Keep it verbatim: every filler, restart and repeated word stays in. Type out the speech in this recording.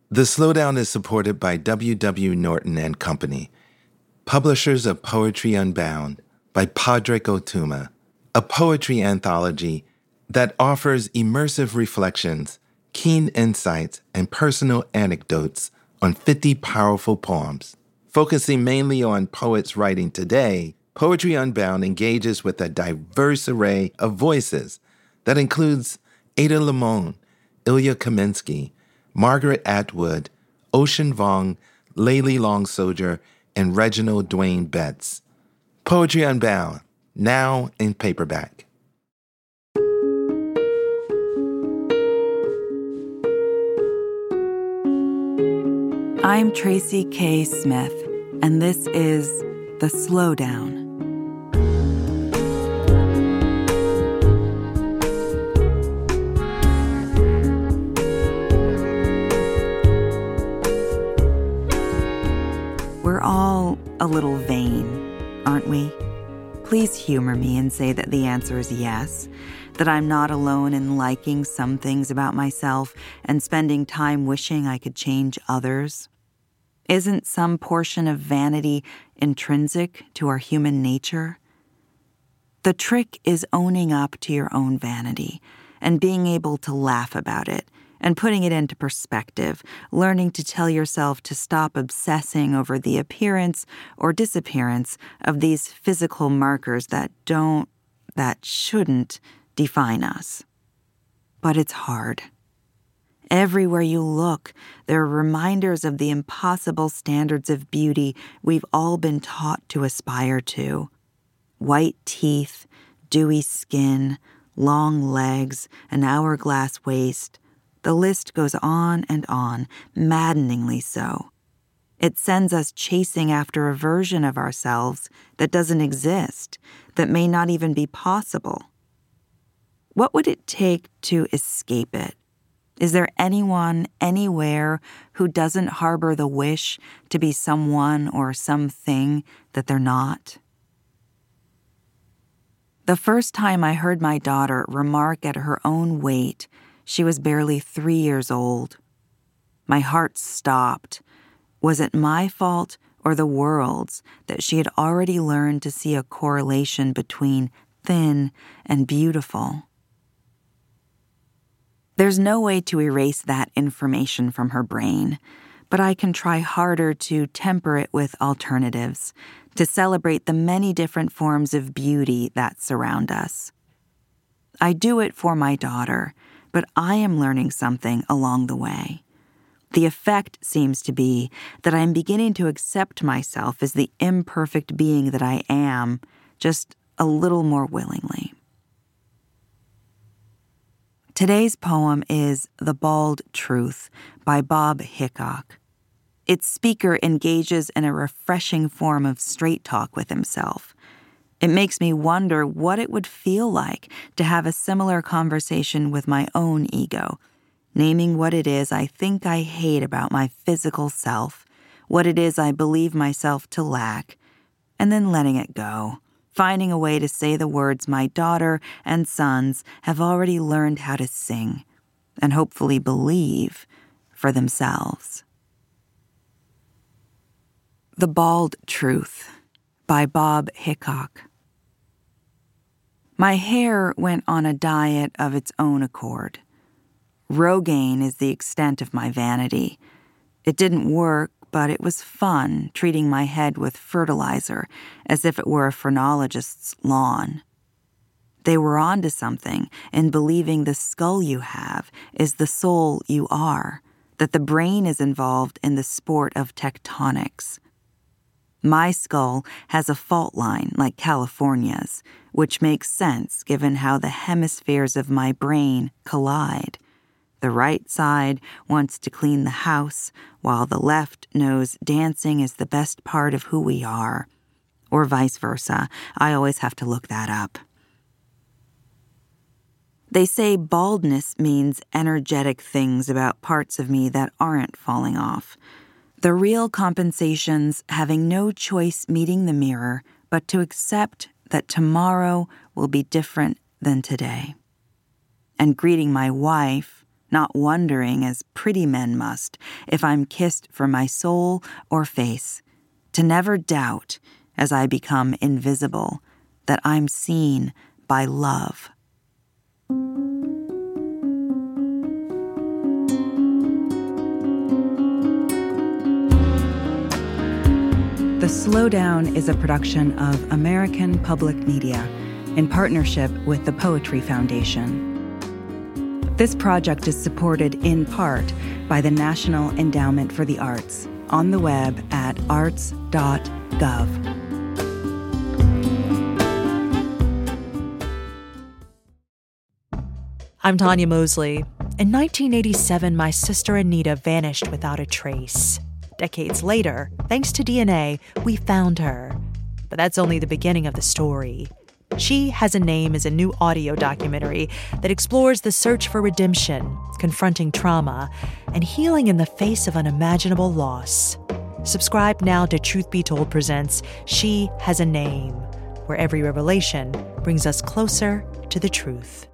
The Slowdown is supported by W W. Norton and Company, publishers of Poetry Unbound by Padraig Ó Tuama, a poetry anthology that offers immersive reflections, keen insights, and personal anecdotes on fifty powerful poems. Focusing mainly on poets writing today, Poetry Unbound engages with a diverse array of voices that includes Ada Limon, Ilya Kaminsky, Margaret Atwood, Ocean Vuong, Layli Long Soldier, and Reginald Dwayne Betts. Poetry Unbound, now in paperback. I'm Tracy K. Smith, and this is The Slowdown. We're all a little vain, aren't we? Please humor me and say that the answer is yes, that I'm not alone in liking some things about myself and spending time wishing I could change others. Isn't some portion of vanity intrinsic to our human nature? The trick is owning up to your own vanity and being able to laugh about it and putting it into perspective, learning to tell yourself to stop obsessing over the appearance or disappearance of these physical markers that don't, that shouldn't define us. But it's hard. Everywhere you look, there are reminders of the impossible standards of beauty we've all been taught to aspire to. White teeth, dewy skin, long legs, an hourglass waist. The list goes on and on, maddeningly so. It sends us chasing after a version of ourselves that doesn't exist, that may not even be possible. What would it take to escape it? Is there anyone, anywhere, who doesn't harbor the wish to be someone or something that they're not? The first time I heard my daughter remark at her own weight, she was barely three years old. My heart stopped. Was it my fault or the world's that she had already learned to see a correlation between thin and beautiful? There's no way to erase that information from her brain, but I can try harder to temper it with alternatives, to celebrate the many different forms of beauty that surround us. I do it for my daughter, but I am learning something along the way. The effect seems to be that I'm beginning to accept myself as the imperfect being that I am, just a little more willingly. Today's poem is The Bald Truth by Bob Hicok. Its speaker engages in a refreshing form of straight talk with himself. It makes me wonder what it would feel like to have a similar conversation with my own ego, naming what it is I think I hate about my physical self, what it is I believe myself to lack, and then letting it go, finding a way to say the words my daughter and sons have already learned how to sing, and hopefully believe for themselves. The Bald Truth by Bob Hicok. My hair went on a diet of its own accord. Rogaine is the extent of my vanity. It didn't work, but it was fun treating my head with fertilizer as if it were a phrenologist's lawn. They were onto something in believing the skull you have is the soul you are, that the brain is involved in the sport of tectonics. My skull has a fault line like California's, which makes sense given how the hemispheres of my brain collide. The right side wants to clean the house, while the left knows dancing is the best part of who we are. Or vice versa. I always have to look that up. They say baldness means energetic things about parts of me that aren't falling off. The real compensation's having no choice meeting the mirror but to accept that tomorrow will be different than today. And greeting my wife, not wondering, as pretty men must, if I'm kissed for my soul or face, to never doubt, as I become invisible, that I'm seen by love. The Slowdown is a production of American Public Media in partnership with the Poetry Foundation. This project is supported in part by the National Endowment for the Arts on the web at arts dot gov. I'm Tanya Mosley. In nineteen eighty-seven, my sister Anita vanished without a trace. Decades later, thanks to D N A, we found her. But that's only the beginning of the story. She Has a Name is a new audio documentary that explores the search for redemption, confronting trauma, and healing in the face of unimaginable loss. Subscribe now to Truth Be Told presents She Has a Name, where every revelation brings us closer to the truth.